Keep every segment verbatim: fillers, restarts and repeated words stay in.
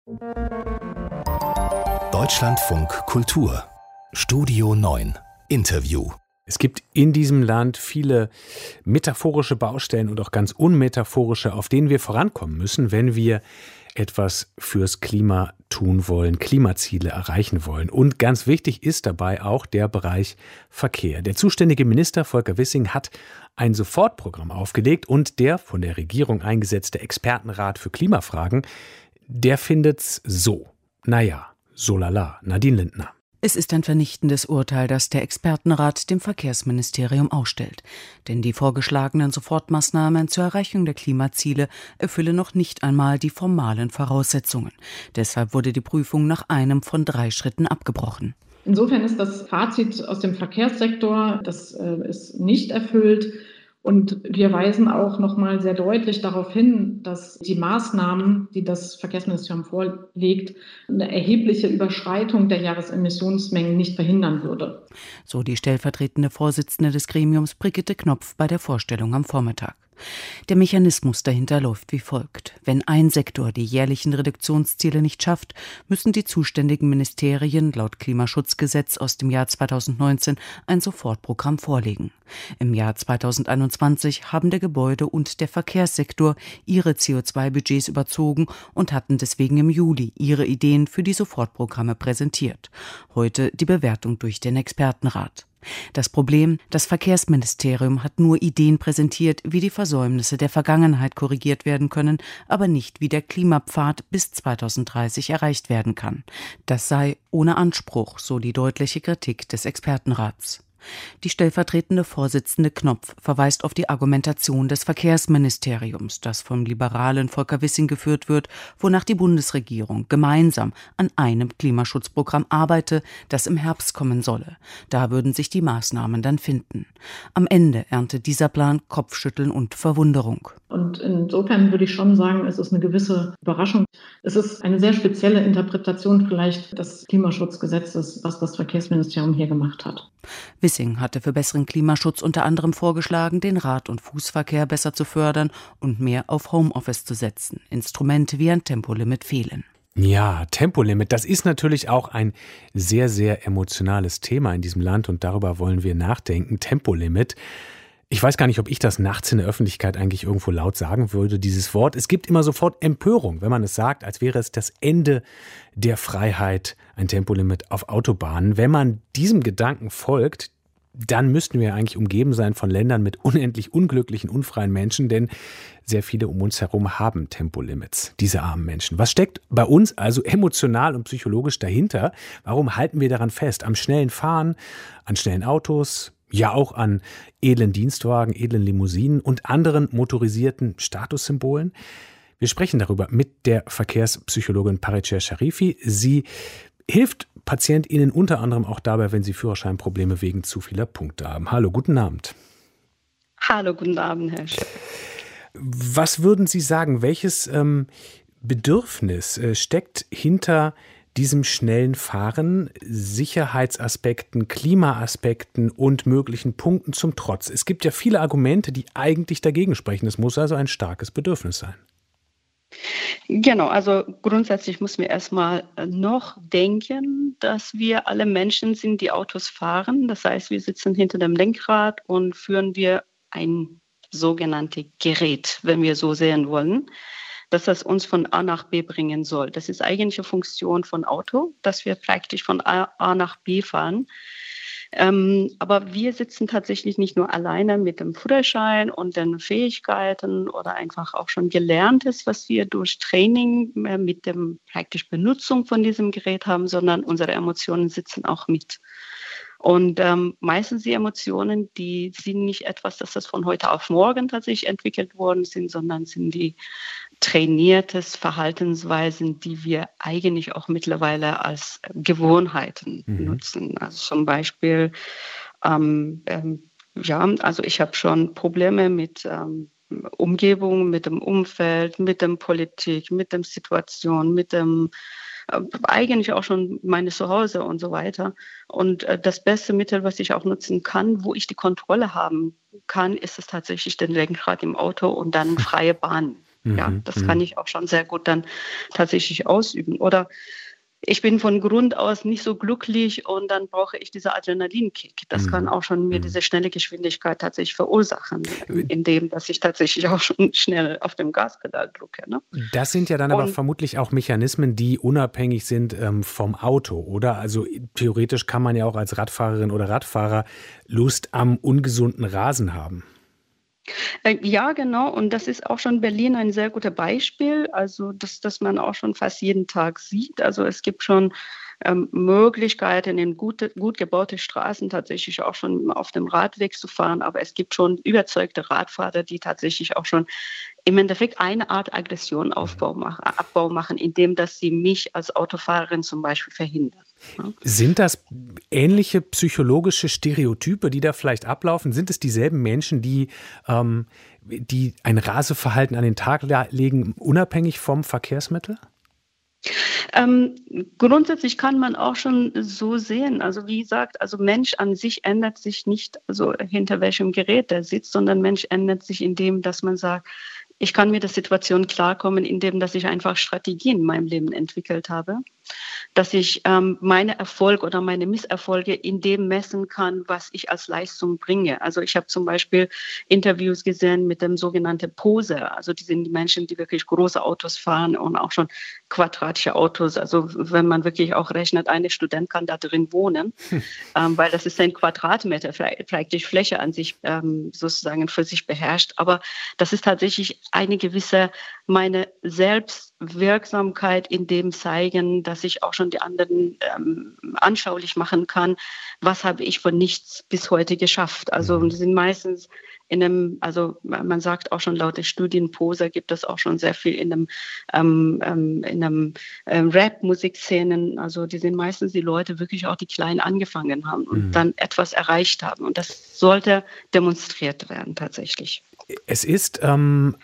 Deutschlandfunk Kultur Studio neun Interview. Es gibt in diesem Land viele metaphorische Baustellen und auch ganz unmetaphorische, auf denen wir vorankommen müssen, wenn wir etwas fürs Klima tun wollen, Klimaziele erreichen wollen. Und ganz wichtig ist dabei auch der Bereich Verkehr. Der zuständige Minister Volker Wissing hat ein Sofortprogramm aufgelegt und der von der Regierung eingesetzte Expertenrat für Klimafragen, der findet's so. Naja, so lala. Nadine Lindner. Es ist ein vernichtendes Urteil, das der Expertenrat dem Verkehrsministerium ausstellt. Denn die vorgeschlagenen Sofortmaßnahmen zur Erreichung der Klimaziele erfüllen noch nicht einmal die formalen Voraussetzungen. Deshalb wurde die Prüfung nach einem von drei Schritten abgebrochen. Insofern ist das Fazit aus dem Verkehrssektor, das äh, ist nicht erfüllt. Und wir weisen auch noch mal sehr deutlich darauf hin, dass die Maßnahmen, die das Verkehrsministerium vorlegt, eine erhebliche Überschreitung der Jahresemissionsmengen nicht verhindern würde. So die stellvertretende Vorsitzende des Gremiums Brigitte Knopf bei der Vorstellung am Vormittag. Der Mechanismus dahinter läuft wie folgt. Wenn ein Sektor die jährlichen Reduktionsziele nicht schafft, müssen die zuständigen Ministerien laut Klimaschutzgesetz aus dem Jahr zweitausendneunzehn ein Sofortprogramm vorlegen. Im Jahr zweitausendeinundzwanzig haben der Gebäude- und der Verkehrssektor ihre C O zwei Budgets überzogen und hatten deswegen im Juli ihre Ideen für die Sofortprogramme präsentiert. Heute die Bewertung durch den Expertenrat. Das Problem, das Verkehrsministerium hat nur Ideen präsentiert, wie die Versäumnisse der Vergangenheit korrigiert werden können, aber nicht, wie der Klimapfad bis zweitausenddreißig erreicht werden kann. Das sei ohne Anspruch, so die deutliche Kritik des Expertenrats. Die stellvertretende Vorsitzende Knopf verweist auf die Argumentation des Verkehrsministeriums, das vom liberalen Volker Wissing geführt wird, wonach die Bundesregierung gemeinsam an einem Klimaschutzprogramm arbeite, das im Herbst kommen solle. Da würden sich die Maßnahmen dann finden. Am Ende erntet dieser Plan Kopfschütteln und Verwunderung. Und insofern würde ich schon sagen, es ist eine gewisse Überraschung. Es ist eine sehr spezielle Interpretation vielleicht des Klimaschutzgesetzes, was das Verkehrsministerium hier gemacht hat. Wissing hatte für besseren Klimaschutz unter anderem vorgeschlagen, den Rad- und Fußverkehr besser zu fördern und mehr auf Homeoffice zu setzen. Instrumente wie ein Tempolimit fehlen. Ja, Tempolimit, das ist natürlich auch ein sehr, sehr emotionales Thema in diesem Land und darüber wollen wir nachdenken. Tempolimit. Ich weiß gar nicht, ob ich das nachts in der Öffentlichkeit eigentlich irgendwo laut sagen würde, dieses Wort. Es gibt immer sofort Empörung, wenn man es sagt, als wäre es das Ende der Freiheit, ein Tempolimit auf Autobahnen. Wenn man diesem Gedanken folgt, dann müssten wir eigentlich umgeben sein von Ländern mit unendlich unglücklichen, unfreien Menschen, denn sehr viele um uns herum haben Tempolimits, diese armen Menschen. Was steckt bei uns also emotional und psychologisch dahinter? Warum halten wir daran fest? Am schnellen Fahren, an schnellen Autos, ja auch an edlen Dienstwagen, edlen Limousinen und anderen motorisierten Statussymbolen. Wir sprechen darüber mit der Verkehrspsychologin Pariceh Sharifi. Sie hilft PatientInnen unter anderem auch dabei, wenn sie Führerscheinprobleme wegen zu vieler Punkte haben. Hallo, guten Abend. Hallo, guten Abend, Herr Schäfer. Was würden Sie sagen, welches ähm, Bedürfnis äh, steckt hinter diesem schnellen Fahren, Sicherheitsaspekten, Klimaaspekten und möglichen Punkten zum Trotz? Es gibt ja viele Argumente, die eigentlich dagegen sprechen. Es muss also ein starkes Bedürfnis sein. Genau, also grundsätzlich müssen wir erstmal noch denken, dass wir alle Menschen sind, die Autos fahren. Das heißt, wir sitzen hinter dem Lenkrad und führen wir ein sogenanntes Gerät, wenn wir so sehen wollen, dass das uns von A nach B bringen soll. Das ist eigentlich eine Funktion von Auto, dass wir praktisch von A nach B fahren. Ähm, aber wir sitzen tatsächlich nicht nur alleine mit dem Führerschein und den Fähigkeiten oder einfach auch schon Gelerntes, was wir durch Training äh, mit dem praktisch Benutzung von diesem Gerät haben, sondern unsere Emotionen sitzen auch mit. Und ähm, meistens die Emotionen, die sind nicht etwas, dass das von heute auf morgen tatsächlich entwickelt worden sind, sondern sind die trainiertes Verhaltensweisen, die wir eigentlich auch mittlerweile als Gewohnheiten mhm. nutzen. Also zum Beispiel, ähm, ähm, ja, also ich habe schon Probleme mit ähm, Umgebung, mit dem Umfeld, mit der Politik, mit der Situation, mit dem eigentlich auch schon meine Zuhause und so weiter. Und äh, das beste Mittel, was ich auch nutzen kann, wo ich die Kontrolle haben kann, ist es tatsächlich den Lenkrad im Auto und dann freie Bahn. Mhm. Ja, das Mhm. kann ich auch schon sehr gut dann tatsächlich ausüben. Oder ich bin von Grund aus nicht so glücklich und dann brauche ich diese Adrenalinkick. Das kann Mhm. auch schon mir Mhm. diese schnelle Geschwindigkeit tatsächlich verursachen, indem dass ich tatsächlich auch schon schnell auf dem Gaspedal drücke. Ne? Das sind ja dann aber Und vermutlich auch Mechanismen, die unabhängig sind ähm, vom Auto, oder? Also theoretisch kann man ja auch als Radfahrerin oder Radfahrer Lust am ungesunden Rasen haben. Äh, ja, genau. Und das ist auch schon Berlin ein sehr gutes Beispiel. Also das, das man auch schon fast jeden Tag sieht. Also es gibt schon ähm, Möglichkeiten, in gute, gut gebaute Straßen tatsächlich auch schon auf dem Radweg zu fahren. Aber es gibt schon überzeugte Radfahrer, die tatsächlich auch schon im Endeffekt eine Art Aggression Aufbau machen, Abbau machen, indem dass sie mich als Autofahrerin zum Beispiel verhindern. Ja. Sind das ähnliche psychologische Stereotype, die da vielleicht ablaufen? Sind es dieselben Menschen, die, ähm, die ein Raseverhalten an den Tag legen, unabhängig vom Verkehrsmittel? Ähm, grundsätzlich kann man auch schon so sehen, also wie gesagt, also Mensch an sich ändert sich nicht, also hinter welchem Gerät der sitzt, sondern Mensch ändert sich in dem, dass man sagt, ich kann mit der Situation klarkommen, indem dass ich einfach Strategien in meinem Leben entwickelt habe, dass ich ähm, meine Erfolge oder meine Misserfolge in dem messen kann, was ich als Leistung bringe. Also ich habe zum Beispiel Interviews gesehen mit dem sogenannten Poser. Also die sind die Menschen, die wirklich große Autos fahren und auch schon quadratische Autos. Also wenn man wirklich auch rechnet, eine Student kann da drin wohnen, hm. ähm, weil das ist ein Quadratmeter, vielleicht, vielleicht die Fläche an sich ähm, sozusagen für sich beherrscht. Aber das ist tatsächlich eine gewisse, meine Selbstwirksamkeit in dem zeigen, dass ich auch schon die anderen ähm, anschaulich machen kann, was habe ich von nichts bis heute geschafft. Also mhm. die sind meistens in einem, also man sagt auch schon laut der Studien, Poser gibt es auch schon sehr viel in einem, ähm, ähm, in einem ähm, Rap-Musikszenen. Also die sind meistens die Leute wirklich auch, die klein angefangen haben und mhm. dann etwas erreicht haben. Und das sollte demonstriert werden tatsächlich. Es ist ähm,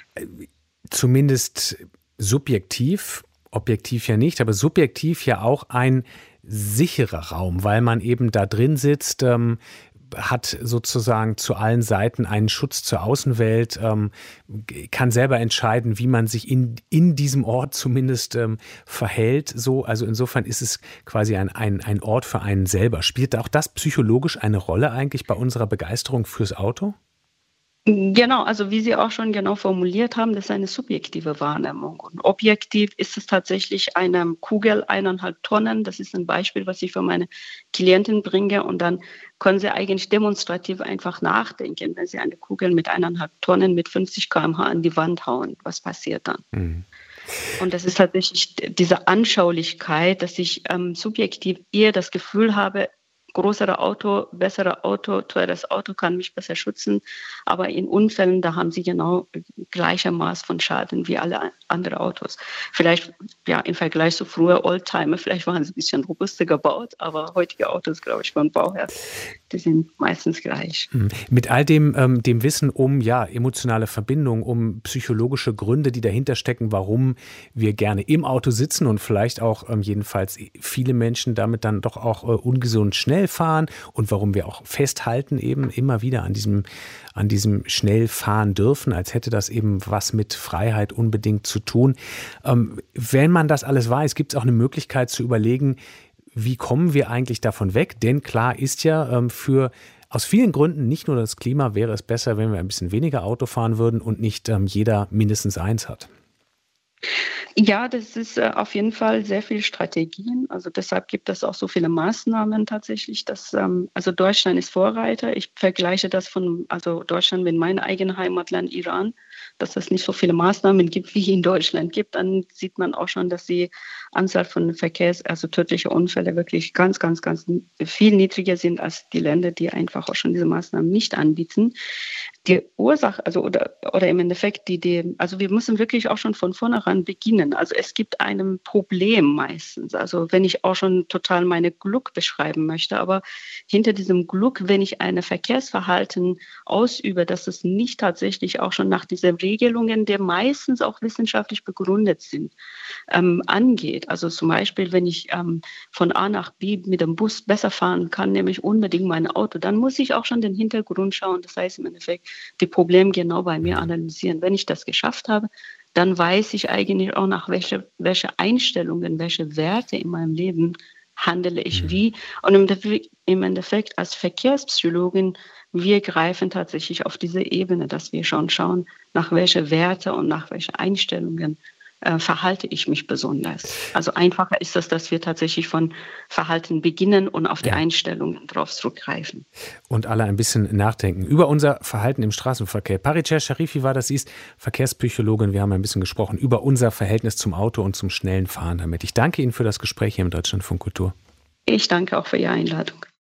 zumindest subjektiv, objektiv ja nicht, aber subjektiv ja auch ein sicherer Raum, weil man eben da drin sitzt, ähm, hat sozusagen zu allen Seiten einen Schutz zur Außenwelt, ähm, kann selber entscheiden, wie man sich in, in diesem Ort zumindest ähm, verhält. So, also insofern ist es quasi ein, ein, ein Ort für einen selber. Spielt auch das psychologisch eine Rolle eigentlich bei unserer Begeisterung fürs Auto? Genau, also wie Sie auch schon genau formuliert haben, das ist eine subjektive Wahrnehmung. Und objektiv ist es tatsächlich eine Kugel, eineinhalb Tonnen. Das ist ein Beispiel, was ich für meine Klientin bringe. Und dann können Sie eigentlich demonstrativ einfach nachdenken, wenn Sie eine Kugel mit eineinhalb Tonnen mit fünfzig Kilometer pro Stunde an die Wand hauen. Was passiert dann? Mhm. Und das ist tatsächlich diese Anschaulichkeit, dass ich ähm, subjektiv eher das Gefühl habe, größere Auto, bessere Auto, teures Auto kann mich besser schützen. Aber in Unfällen, da haben sie genau gleicher Maß von Schaden wie alle anderen Autos. Vielleicht ja im Vergleich zu früher Oldtimer, vielleicht waren sie ein bisschen robuster gebaut, aber heutige Autos, glaube ich, von Bauherr, die sind meistens gleich. Mit all dem, ähm, dem Wissen um ja, emotionale Verbindungen, um psychologische Gründe, die dahinter stecken, warum wir gerne im Auto sitzen und vielleicht auch ähm, jedenfalls viele Menschen damit dann doch auch äh, ungesund schnell fahren und warum wir auch festhalten eben immer wieder an diesem, an diesem schnell fahren dürfen, als hätte das eben was mit Freiheit unbedingt zu tun. Ähm, wenn man das alles weiß, gibt es auch eine Möglichkeit zu überlegen, wie kommen wir eigentlich davon weg? Denn klar ist ja, ähm, für aus vielen Gründen, nicht nur das Klima, wäre es besser, wenn wir ein bisschen weniger Auto fahren würden und nicht ähm, jeder mindestens eins hat. Ja, das ist äh, auf jeden Fall sehr viel Strategien. Also deshalb gibt es auch so viele Maßnahmen tatsächlich. Dass, ähm, also Deutschland ist Vorreiter. Ich vergleiche das von also Deutschland mit meinem eigenen Heimatland Iran, dass es nicht so viele Maßnahmen gibt, wie in Deutschland gibt. Dann sieht man auch schon, dass die Anzahl von Verkehrs-, also tödliche Unfälle wirklich ganz, ganz, ganz viel niedriger sind als die Länder, die einfach auch schon diese Maßnahmen nicht anbieten. Die Ursache, also oder, oder im Endeffekt, die, die, also wir müssen wirklich auch schon von vornherein beginnen. Also es gibt ein Problem meistens. Also wenn ich auch schon total meine Glück beschreiben möchte, aber hinter diesem Glück, wenn ich ein Verkehrsverhalten ausübe, dass es nicht tatsächlich auch schon nach diesen Regelungen, die meistens auch wissenschaftlich begründet sind, ähm, angeht. Also zum Beispiel, wenn ich ähm, von A nach B mit dem Bus besser fahren kann, nämlich unbedingt mein Auto, dann muss ich auch schon den Hintergrund schauen. Das heißt im Endeffekt, die Probleme genau bei mir analysieren. Wenn ich das geschafft habe, dann weiß ich eigentlich auch, nach welche, welche Einstellungen, welche Werte in meinem Leben handele ich wie. Und im Endeffekt, im Endeffekt als Verkehrspsychologin, wir greifen tatsächlich auf diese Ebene, dass wir schon schauen, nach welche Werte und nach welche Einstellungen äh, verhalte ich mich besonders. Also einfacher ist es, dass wir tatsächlich von Verhalten beginnen und auf die ja. Einstellungen drauf zurückgreifen. Und alle ein bisschen nachdenken über unser Verhalten im Straßenverkehr. Paricher Sharifi war das, sie ist Verkehrspsychologin. Wir haben ein bisschen gesprochen über unser Verhältnis zum Auto und zum schnellen Fahren damit. Ich danke Ihnen für das Gespräch hier im Deutschlandfunk Kultur. Ich danke auch für Ihre Einladung.